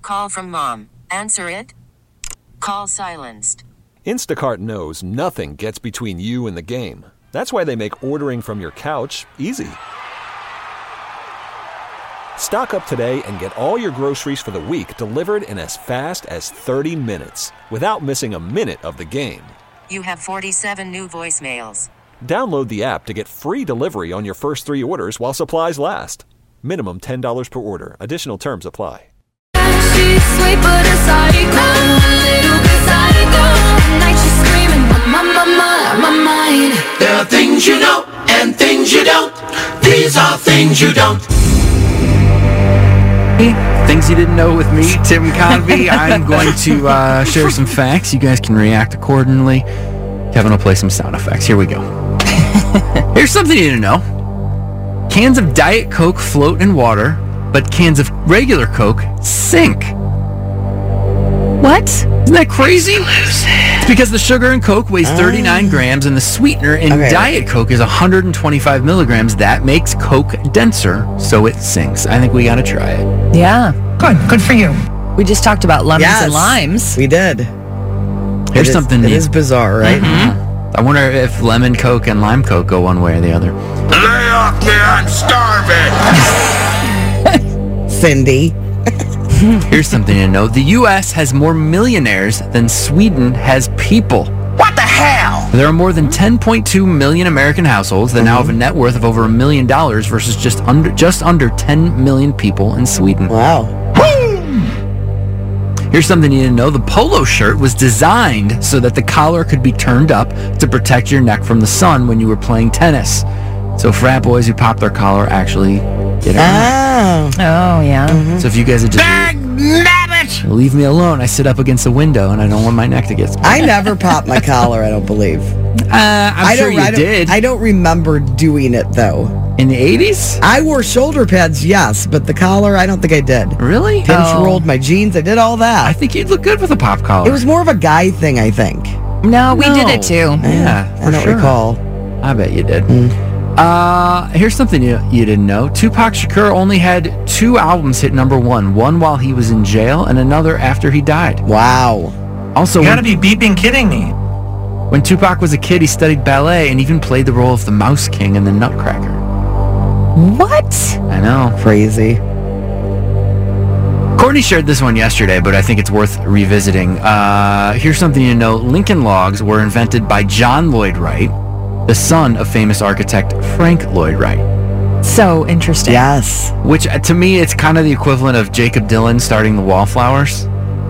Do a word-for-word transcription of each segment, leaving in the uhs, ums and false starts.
call from mom. Answer it. Call silenced. Instacart knows nothing gets between you and the game. That's why they make ordering from your couch easy. Stock up today and get all your groceries for the week delivered in as fast as thirty minutes without missing a minute of the game. You have forty-seven new voicemails. Download the app to get free delivery on your first three orders while supplies last. Minimum ten dollars per order. Additional terms apply. She's sweet but a psycho, a little bit psycho. At night she's screaming, my, my, my, my mind. There are things you know and things you don't. These are things you don't. Things you didn't know with me, Tim Convey. I'm going to uh, share some facts. You guys can react accordingly. Kevin will play some sound effects. Here we go. Here's something you didn't know. Cans of Diet Coke float in water, but cans of regular Coke sink. What? Isn't that crazy? It's because the sugar in Coke weighs thirty-nine uh, grams and the sweetener in okay. Diet Coke is one hundred twenty-five milligrams. That makes Coke denser, so it sinks. I think we got to try it. Yeah. Good. Good for you. We just talked about lemons yes, and limes. We did. Here's it something is, neat. It is bizarre, right? Mm-hmm. I wonder if lemon Coke and lime Coke go one way or the other. Lay off me, I'm starving. Cindy. Here's something to know. The U S has more millionaires than Sweden has people. What the hell? There are more than ten point two million American households that mm-hmm. now have a net worth of over a million dollars versus just under just under ten million people in Sweden. Wow. Here's something you didn't know. The polo shirt was designed so that the collar could be turned up to protect your neck from the sun when you were playing tennis. So frat boys who pop their collar actually get it. Oh. Oh, yeah. Mm-hmm. So if you guys are just... Nabbit! Leave me alone. I sit up against the window and I don't want my neck to get split. I never popped my collar, I don't believe. Uh, I'm I sure you I did. I don't remember doing it, though. In the eighties? I wore shoulder pads, yes, but the collar, I don't think I did. Really? Pinch Oh. rolled my jeans, I did all that. I think you'd look good with a pop collar. It was more of a guy thing, I think. No, we No. did it too. Yeah, I for don't sure. recall. I bet you did. Mm. Uh, here's something you, you didn't know. Tupac Shakur only had two albums hit number one. One while he was in jail and another after he died. Wow. Also, You gotta when, be beeping kidding me. when Tupac was a kid, he studied ballet and even played the role of the Mouse King in the Nutcracker. What? I know. Crazy. Courtney shared this one yesterday, but I think it's worth revisiting. Uh, here's something you know. Lincoln Logs were invented by John Lloyd Wright, the son of famous architect Frank Lloyd Wright. So interesting. Yes. Which, uh, to me, it's kind of the equivalent of Jacob Dylan starting the Wallflowers.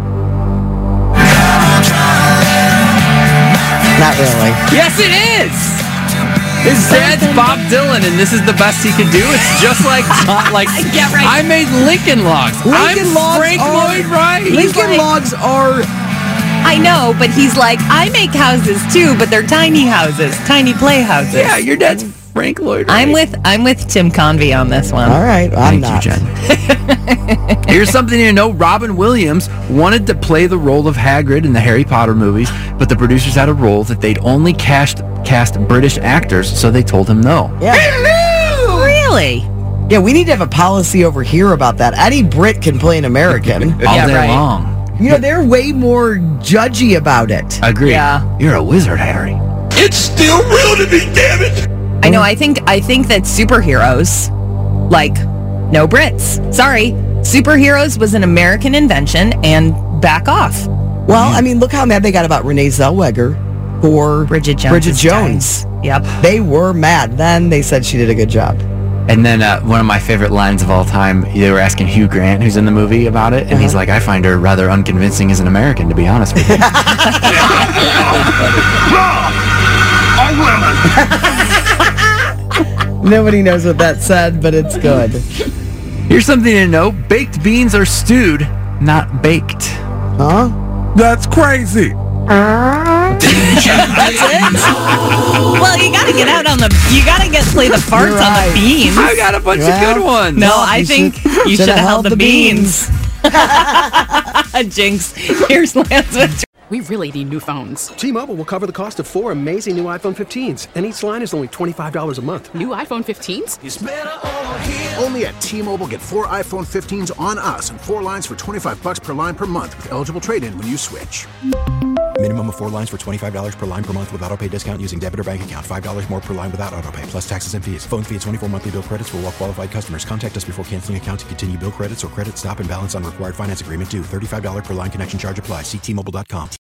Not really. Yes, it is! His dad's Bob Dylan, and this is the best he can do. It's just like, uh, like Yeah, right. I made Lincoln Logs. Lincoln I'm Logs Frank are- Lloyd Wright. Lincoln like- Logs are... I know, but he's like, I make houses too, but they're tiny houses, tiny play houses. Yeah, your dad's Frank Lloyd Wright. I'm with I'm with Tim Convey on this one. All right, I'm Thank not. you, Jen. Here's something you know. Robin Williams wanted to play the role of Hagrid in the Harry Potter movies, but the producers had a role that they'd only cast cast British actors, so they told him no. Yeah. Really? Yeah, we need to have a policy over here about that. Any Brit can play an American. All Yeah, day right. long. You know, they're way more judgy about it. Agree. Yeah. You're a wizard, Harry. It's still real to me, damn it! I know. I think I think that superheroes, like, no Brits. Sorry, superheroes was an American invention, and back off. Well, I mean, look how mad they got about Renee Zellweger for Bridget Jones. Bridget Jones. Yep. They were mad. Then they said she did a good job. And then uh, one of my favorite lines of all time, they were asking Hugh Grant, who's in the movie, about it, and Uh-huh. he's like, I find her rather unconvincing as an American, to be honest with you. Nobody knows what that said, but it's good. Here's something to know. Baked beans are stewed, not baked. Huh? That's crazy. That's it. Well, you gotta get out on the. You gotta get play the farts You're on right. the beans. I got a bunch Well, of good ones. No, No, I you think should- you should should have have held held the the beans. Jinx. Here's Lance with. We really need new phones. T-Mobile will cover the cost of four amazing new iPhone fifteens, and each line is only twenty-five dollars a month. New iPhone fifteens? It's better over here. Only at T-Mobile, get four iPhone fifteens on us and four lines for twenty-five bucks per line per month with eligible trade-in when you switch. Minimum of four lines for twenty-five dollars per line per month with autopay discount using debit or bank account. five dollars more per line without autopay, plus taxes and fees. Phone fee at twenty-four monthly bill credits for well-qualified customers. Contact us before canceling account to continue bill credits or credit stop and balance on required finance agreement due. thirty-five dollars per line connection charge applies. See T Mobile dot com.